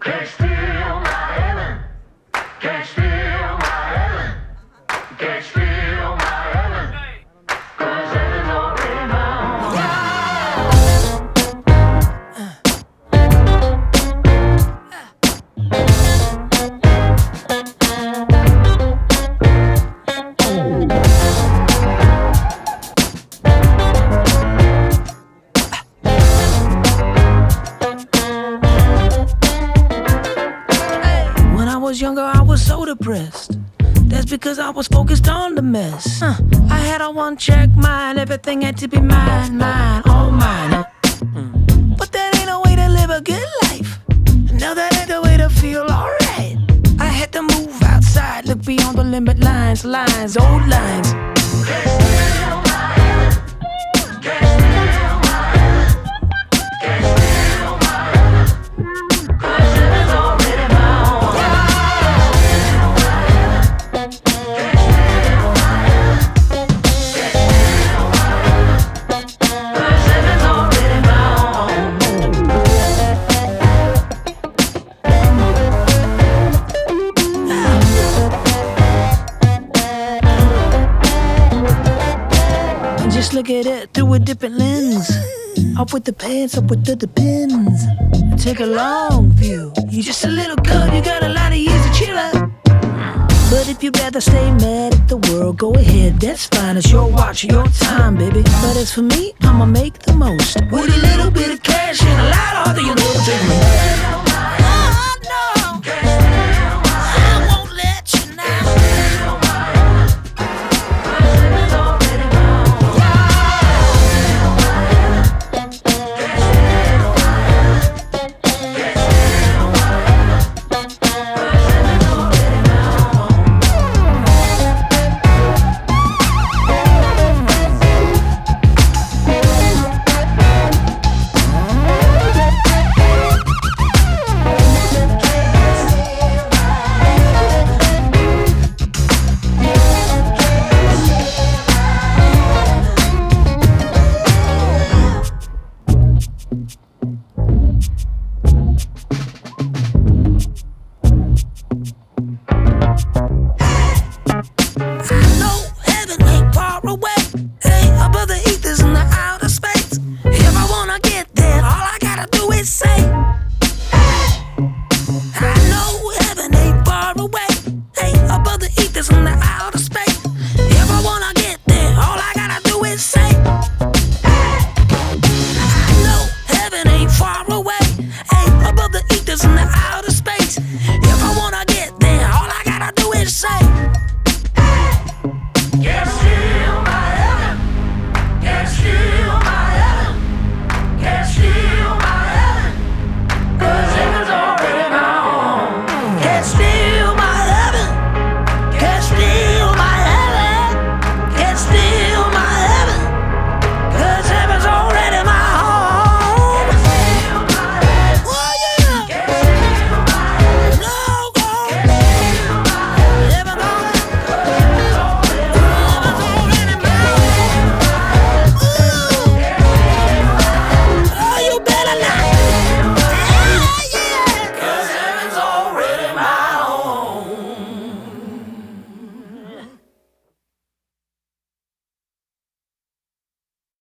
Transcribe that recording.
Can't steal my heaven. Can't steal my heaven. Can't steal my heaven. 'Cause heaven's already mine. When I was younger, I was so depressed. That's because I was focused on the mess. I had a one-track mind, everything had to be mine, mine, all mine. But that ain't no way to live a good life. No, that ain't the way to feel alright. I had to move outside, look beyond the limit lines, lines, old lines. Can't steal my heaven. Can't steal my heaven. Can't steal my heaven. 'Cause heaven's already mine. Can't steal my heaven. Can't steal my heaven. 'Cause heaven's already And just look at it through a different lens. Up with the pants, up with the depends. Take a long view. You're just a little girl, you got a lot of years to chill out. But if you'd rather stay mad at the world, go ahead, that's fine. It's your watch, your time, baby. But as for me, I'ma make the most. With a little bit of cash and a lot of other, you know, take me. Oh, no. I won't let you now. I know heaven ain't far away. Hey, above the ethers in the outer space. If I wanna get there, all I gotta do is say, I know heaven ain't far away. Hey, above the ethers in the outer space. If I wanna get there, all I gotta do is say, I know heaven ain't far away. Hey, above the ethers in the outer space.